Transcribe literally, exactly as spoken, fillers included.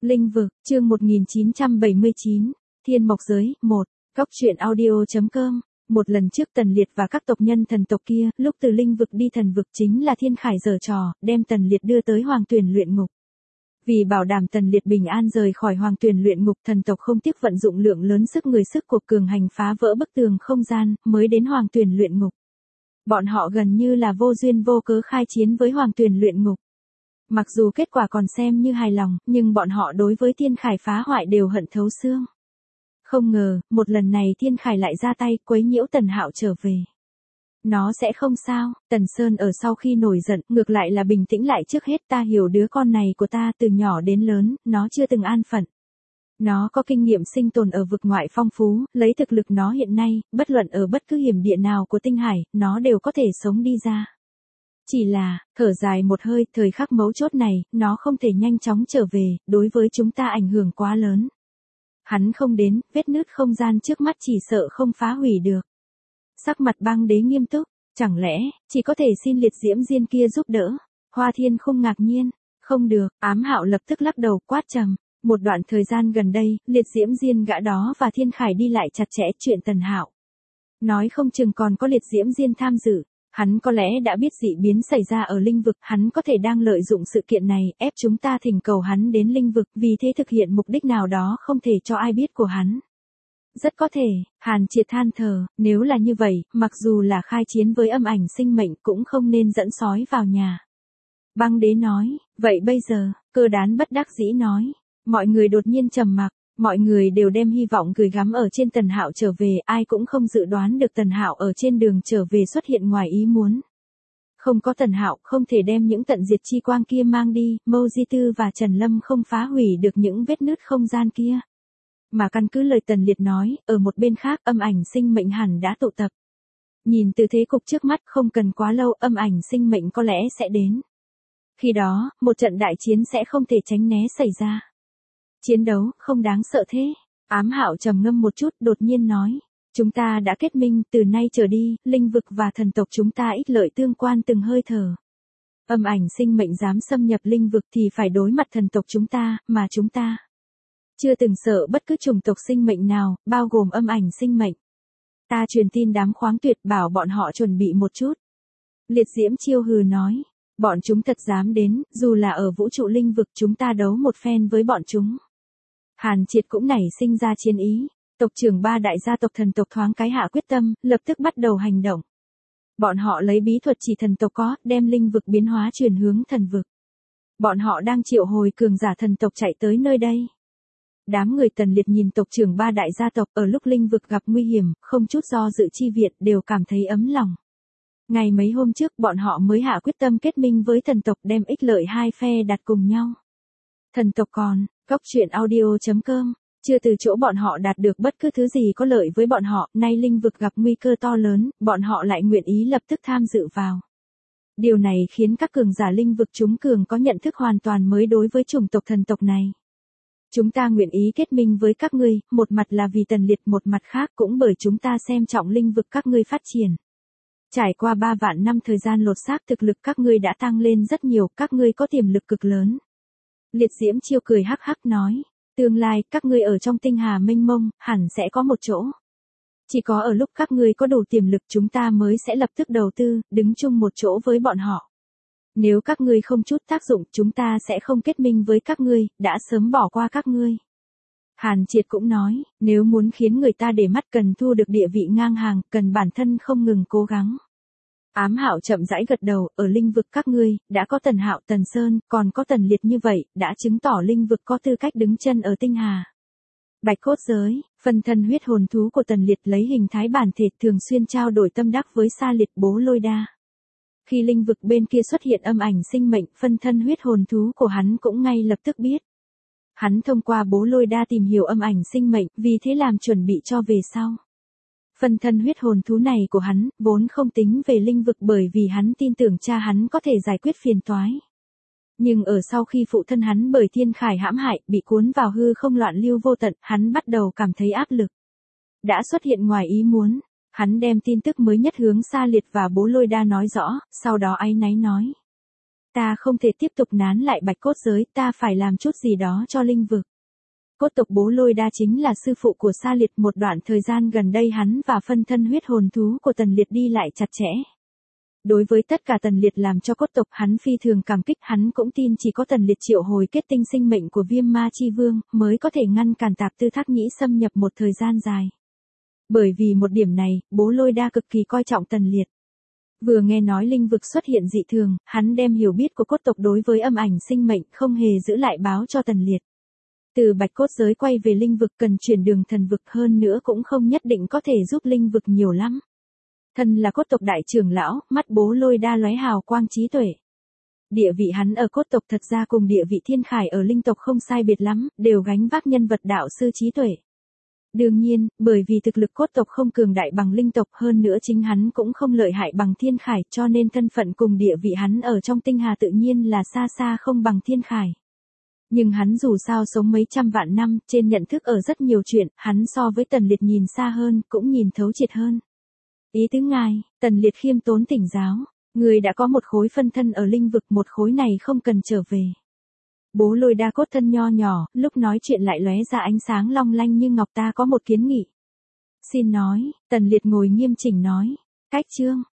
Linh vực, chương một nghìn chín trăm bảy mươi chín, Thiên Mộc Giới, một, Góc truyện audio.com. Một lần trước Tần Liệt và các tộc nhân thần tộc kia, lúc từ linh vực đi thần vực chính là Thiên Khải giở trò, đem Tần Liệt đưa tới Hoàng Tuyển luyện ngục. Vì bảo đảm Tần Liệt bình an rời khỏi Hoàng Tuyển luyện ngục, thần tộc không tiếc vận dụng lượng lớn sức người sức cuộc cường hành phá vỡ bức tường không gian, mới đến Hoàng Tuyển luyện ngục. Bọn họ gần như là vô duyên vô cớ khai chiến với Hoàng Tuyển luyện ngục. Mặc dù kết quả còn xem như hài lòng, nhưng bọn họ đối với Thiên Khải phá hoại đều hận thấu xương. Không ngờ, một lần này Thiên Khải lại ra tay quấy nhiễu Tần Hạo trở về. Nó sẽ không sao, Tần Sơn ở sau khi nổi giận, ngược lại là bình tĩnh lại trước hết. Ta hiểu đứa con này của ta từ nhỏ đến lớn, nó chưa từng an phận. Nó có kinh nghiệm sinh tồn ở vực ngoại phong phú, lấy thực lực nó hiện nay, bất luận ở bất cứ hiểm địa nào của tinh hải, nó đều có thể sống đi ra. Chỉ là, thở dài một hơi, thời khắc mấu chốt này, nó không thể nhanh chóng trở về, đối với chúng ta ảnh hưởng quá lớn. Hắn không đến, vết nứt không gian trước mắt chỉ sợ không phá hủy được. Sắc mặt Băng Đế nghiêm túc, chẳng lẽ, chỉ có thể xin Liệt Diễm Diên kia giúp đỡ. Hoa Thiên không ngạc nhiên, không được, Ám Hạo lập tức lắc đầu quát trầm. Một đoạn thời gian gần đây, Liệt Diễm Diên gã đó và Thiên Khải đi lại chặt chẽ chuyện Tần Hạo. Nói không chừng còn có Liệt Diễm Diên tham dự. Hắn có lẽ đã biết dị biến xảy ra ở linh vực, hắn có thể đang lợi dụng sự kiện này, ép chúng ta thỉnh cầu hắn đến linh vực, vì thế thực hiện mục đích nào đó không thể cho ai biết của hắn. Rất có thể, Hàn Triệt than thở, nếu là như vậy, mặc dù là khai chiến với âm ảnh sinh mệnh cũng không nên dẫn sói vào nhà. Băng Đế nói, vậy bây giờ, Cơ Đán bất đắc dĩ nói, mọi người đột nhiên trầm mặc. Mọi người đều đem hy vọng gửi gắm ở trên Tần Hạo trở về, ai cũng không dự đoán được Tần Hạo ở trên đường trở về xuất hiện ngoài ý muốn. Không có Tần Hạo, không thể đem những tận diệt chi quang kia mang đi, Mâu Di Tư và Trần Lâm không phá hủy được những vết nứt không gian kia. Mà căn cứ lời Tần Liệt nói, ở một bên khác âm ảnh sinh mệnh hẳn đã tụ tập. Nhìn từ thế cục trước mắt không cần quá lâu âm ảnh sinh mệnh có lẽ sẽ đến. Khi đó, một trận đại chiến sẽ không thể tránh né xảy ra. Chiến đấu, không đáng sợ thế. Ám Hạo trầm ngâm một chút, đột nhiên nói. Chúng ta đã kết minh, từ nay trở đi, linh vực và thần tộc chúng ta ích lợi tương quan từng hơi thở. Âm ảnh sinh mệnh dám xâm nhập linh vực thì phải đối mặt thần tộc chúng ta, mà chúng ta chưa từng sợ bất cứ chủng tộc sinh mệnh nào, bao gồm âm ảnh sinh mệnh. Ta truyền tin đám khoáng tuyệt bảo bọn họ chuẩn bị một chút. Liệt Diễm Chiêu hừ nói. Bọn chúng thật dám đến, dù là ở vũ trụ linh vực chúng ta đấu một phen với bọn chúng. Hàn Triệt cũng nảy sinh ra chiến ý. Tộc trưởng ba đại gia tộc thần tộc thoáng cái hạ quyết tâm, lập tức bắt đầu hành động. Bọn họ lấy bí thuật chỉ thần tộc có, đem linh vực biến hóa chuyển hướng thần vực. Bọn họ đang triệu hồi cường giả thần tộc chạy tới nơi đây. Đám người Tần Liệt nhìn tộc trưởng ba đại gia tộc ở lúc linh vực gặp nguy hiểm, không chút do dự chi viện đều cảm thấy ấm lòng. Ngày mấy hôm trước bọn họ mới hạ quyết tâm kết minh với thần tộc đem ích lợi hai phe đặt cùng nhau. Thần tộc còn, Góc truyện audio.com, chưa từ chỗ bọn họ đạt được bất cứ thứ gì có lợi với bọn họ, nay linh vực gặp nguy cơ to lớn, bọn họ lại nguyện ý lập tức tham dự vào. Điều này khiến các cường giả linh vực chúng cường có nhận thức hoàn toàn mới đối với chủng tộc thần tộc này. Chúng ta nguyện ý kết minh với các ngươi, một mặt là vì Tần Liệt, một mặt khác cũng bởi chúng ta xem trọng linh vực các ngươi phát triển. Trải qua ba vạn năm thời gian lột xác thực lực các ngươi đã tăng lên rất nhiều, các ngươi có tiềm lực cực lớn. Liệt Diễm Chiêu cười hắc hắc nói, tương lai các ngươi ở trong tinh hà mênh mông, hẳn sẽ có một chỗ. Chỉ có ở lúc các ngươi có đủ tiềm lực chúng ta mới sẽ lập tức đầu tư, đứng chung một chỗ với bọn họ. Nếu các ngươi không chút tác dụng chúng ta sẽ không kết minh với các ngươi, đã sớm bỏ qua các ngươi. Hàn Triệt cũng nói, nếu muốn khiến người ta để mắt cần thu được địa vị ngang hàng, cần bản thân không ngừng cố gắng. Ám Hạo chậm rãi gật đầu, ở linh vực các ngươi, đã có Tần Hạo, Tần Sơn, còn có Tần Liệt như vậy, đã chứng tỏ linh vực có tư cách đứng chân ở tinh hà. Bạch Cốt Giới, phân thân huyết hồn thú của Tần Liệt lấy hình thái bản thể thường xuyên trao đổi tâm đắc với Sa Liệt Bố Lôi Đa. Khi linh vực bên kia xuất hiện âm ảnh sinh mệnh, phân thân huyết hồn thú của hắn cũng ngay lập tức biết. Hắn thông qua Bố Lôi Đa tìm hiểu âm ảnh sinh mệnh, vì thế làm chuẩn bị cho về sau. Phân thân huyết hồn thú này của hắn, vốn không tính về linh vực bởi vì hắn tin tưởng cha hắn có thể giải quyết phiền toái. Nhưng ở sau khi phụ thân hắn bởi Thiên Khải hãm hại, bị cuốn vào hư không loạn lưu vô tận, hắn bắt đầu cảm thấy áp lực. Đã xuất hiện ngoài ý muốn, hắn đem tin tức mới nhất hướng Sa Liệt và Bố Lôi Đa nói rõ, sau đó áy náy nói. Ta không thể tiếp tục nán lại bạch cốt giới, ta phải làm chút gì đó cho linh vực. Cốt tộc Bố Lôi Đa chính là sư phụ của Sa Liệt, một đoạn thời gian gần đây hắn và phân thân huyết hồn thú của Tần Liệt đi lại chặt chẽ. Đối với tất cả Tần Liệt làm cho cốt tộc hắn phi thường cảm kích, hắn cũng tin chỉ có Tần Liệt triệu hồi kết tinh sinh mệnh của Viêm Ma Chi Vương mới có thể ngăn cản Tạp Tư Thác Nhĩ xâm nhập một thời gian dài. Bởi vì một điểm này, Bố Lôi Đa cực kỳ coi trọng Tần Liệt. Vừa nghe nói linh vực xuất hiện dị thường, hắn đem hiểu biết của cốt tộc đối với âm ảnh sinh mệnh không hề giữ lại báo cho Tần Liệt. Từ bạch cốt giới quay về linh vực cần chuyển đường thần vực, hơn nữa cũng không nhất định có thể giúp linh vực nhiều lắm. Thân là cốt tộc đại trưởng lão, mắt Bố Lôi Đa lóe hào quang trí tuệ. Địa vị hắn ở cốt tộc thật ra cùng địa vị Thiên Khải ở linh tộc không sai biệt lắm, đều gánh vác nhân vật đạo sư trí tuệ. Đương nhiên, bởi vì thực lực cốt tộc không cường đại bằng linh tộc, hơn nữa chính hắn cũng không lợi hại bằng Thiên Khải, cho nên thân phận cùng địa vị hắn ở trong tinh hà tự nhiên là xa xa không bằng Thiên Khải. Nhưng hắn dù sao sống mấy trăm vạn năm, trên nhận thức ở rất nhiều chuyện, hắn so với Tần Liệt nhìn xa hơn, cũng nhìn thấu triệt hơn. Ý tứ ngài, Tần Liệt khiêm tốn tỉnh giáo, người đã có một khối phân thân ở linh vực, một khối này không cần trở về. Bố Lôi Đa cốt thân nho nhỏ, lúc nói chuyện lại lóe ra ánh sáng long lanh như ngọc. Ta có một kiến nghị. Xin nói, Tần Liệt ngồi nghiêm chỉnh nói. Cách chương,